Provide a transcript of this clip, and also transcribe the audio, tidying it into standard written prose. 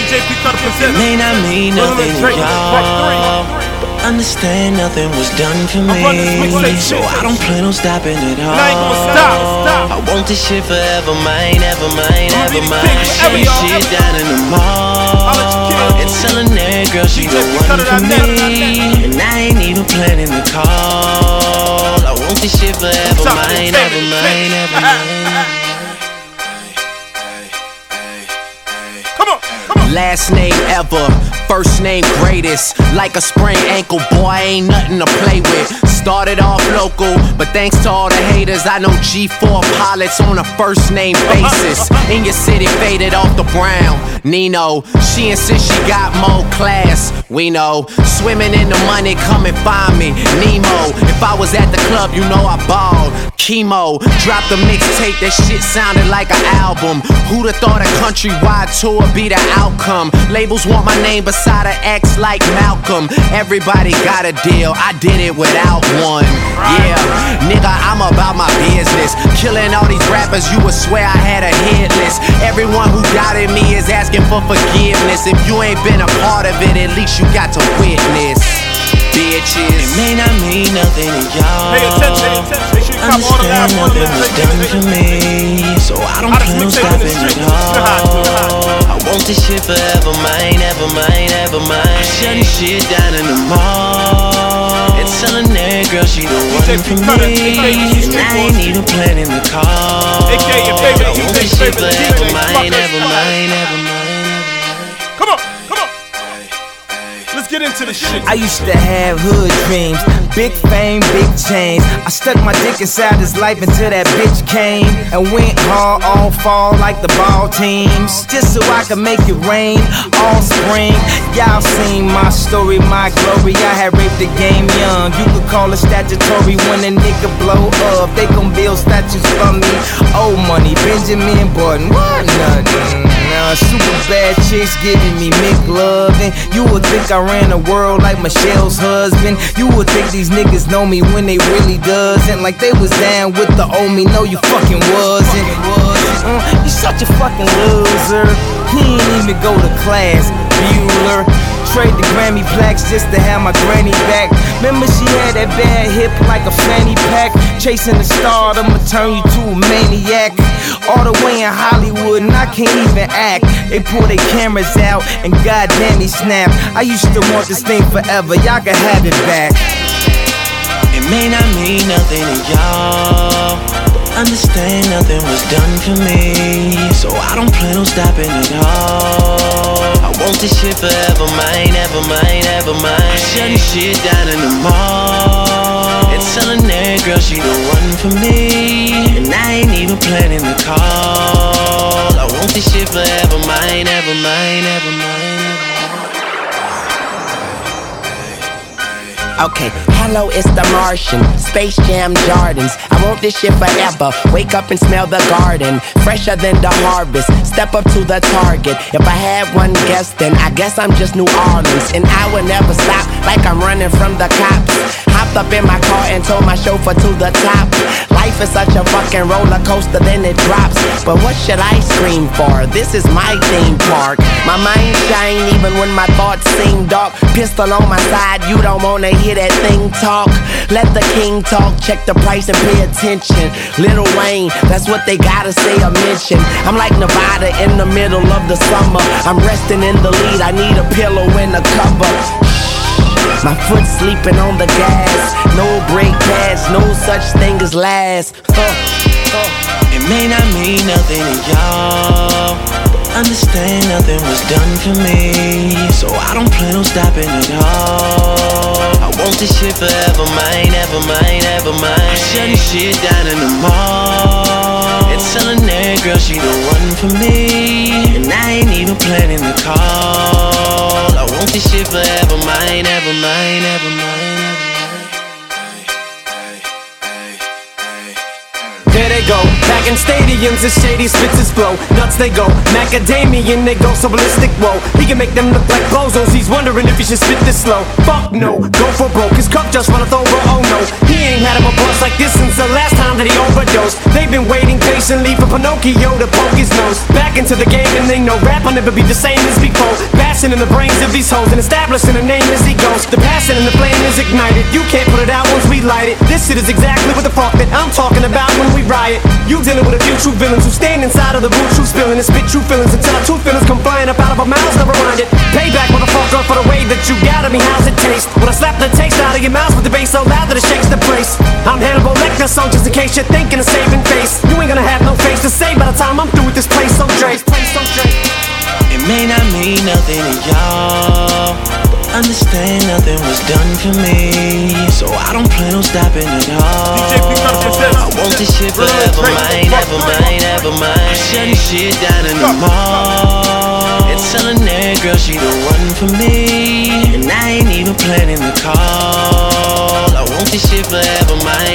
It may not mean nothing to y'all, but understand nothing was done for me. So I don't plan on stopping at all. I want this shit forever, mine, ever mine, ever mine. Shut this shit down in the mall and telling that girl she the one for me. And I ain't even planning the call. I want this shit forever, mine, ever mine, ever mine. Last name ever, first name greatest. Like a sprained ankle, boy, ain't nothing to play with. Started off local, but thanks to all the haters, I know G4 pilots on a first name basis. In your city, faded off the brown. Nino, she insists she got more class. We know, swimming in the money, come and find me. Nemo, if I was at the club, you know I balled. Chemo, dropped a mixtape, that shit sounded like an album. Who'da thought a countrywide tour be the outcome? Labels want my name beside an X like Malcolm. Everybody got a deal, I did it without one. Yeah, nigga, I'm about my business. Killing all these rappers, you would swear I had a hit list. Everyone who doubted me is asking for forgiveness. If you ain't been a part of it, at least you got to witness. Bitches. It may not mean nothing to y'all. Understand nothing was done for me, so I don't plan on stopping at all. I want this shit forever, mine, ever mine, ever mine. Shut this shit down in the mall and telling that girl she the one for me. And I ain't even planning the call. I want this shit forever, mine, ever mine, ever mine. Get into the shit. I used to have hood dreams, big fame, big chains. I stuck my dick inside his life until that bitch came and went hard all fall like the ball teams, just so I could make it rain all spring. Y'all seen my story, my glory. I had raped the game young. You could call it statutory when a nigga blow up. They gon' build statues for me. Old money, Benjamin Button, what nothing. Super bad chicks giving me McLovin'. You would think I ran the world like Michelle's husband. You would think these niggas know me when they really doesn't. Like they was down with the old me. No, you fucking wasn't. You such a fucking loser. He ain't even go to class, Bueller. Trade the Grammy plaques just to have my granny back. Remember she had that bad hip like a fanny pack. Chasing the star, I'ma turn you to a maniac. All the way in Hollywood and I can't even act. They pull their cameras out and goddamn he snap. I used to want this thing forever, y'all can have it back. It may not mean nothing to y'all, but understand nothing was done for me, so I don't plan on stopping at all. I want this shit forever, mine, ever mine, ever mine. Shut this shit down in the mall and telling that girl she the one for me. And I ain't even planning the call. I want this shit forever, mine, ever mine, ever mine. Okay, hello, it's the Martian, Space Jam Jordans. I want this shit forever, wake up and smell the garden. Fresher than the harvest, step up to the target. If I had one guess, then I guess I'm just New Orleans. And I would never stop, like I'm running from the cops. Hopped up in my car and told my chauffeur to the top. Life is such a fucking roller coaster, then it drops. But what should I scream for? This is my theme park. My mind shine even when my thoughts seem dark. Pistol on my side, you don't wanna hear that thing talk. Let the king talk, check the price and pay attention. Lil Wayne, that's what they gotta say or mention. I'm like Nevada in the middle of the summer. I'm resting in the lead, I need a pillow and a cover. My foot sleeping on the gas. No brake pads, no such thing as last. It may not mean nothing to y'all, but understand nothing was done for me, so I don't plan on stopping at all. I want this shit forever, mine, ever mine, ever mine. Shut this shit down in the mall and telling that girl she the one for me. And I ain't even planning the call. I want this shit forever, mine, ever mine, ever mine. There they go. Back in stadiums, it's shady, spits his flow. Nuts they go, macadamian, they go so ballistic, whoa. He can make them look like bozos, he's wondering if he should spit this slow. Fuck no, go for broke, his cup just runneth over, oh no. He ain't had him a bust like this since the last time that he overdosed. They've been waiting patiently for Pinocchio to poke his nose back into the game, and they know rap will never be the same as before. Bashing in the brains of these hoes and establishing a name as he goes. The passion and the flame is ignited, you can't put it out once we light it. This shit is exactly what the fuck that I'm talking about when we riot. You dealing with a few true villains who stand inside of the booth, true spilling and spit true feelings until our true feelings come flying up out of our mouths, never mind it. Payback, motherfucker, for the way that you got at me, how's it taste? When I slap the taste out of your mouth with the bass so loud that it shakes the place. I'm Hannibal Lecter, so just in case you're thinking of saving face, you ain't gonna have no face to say by the time I'm through with this place, so Dre. It may not mean nothing to y'all, but understand nothing was done for me, so I don't plan on stopping at all. I want this shit forever, mine, ever mine, ever mine. Shutting shit down in the mall and telling that girl she the one for me, and I ain't even planning the call. I want this shit forever, mine.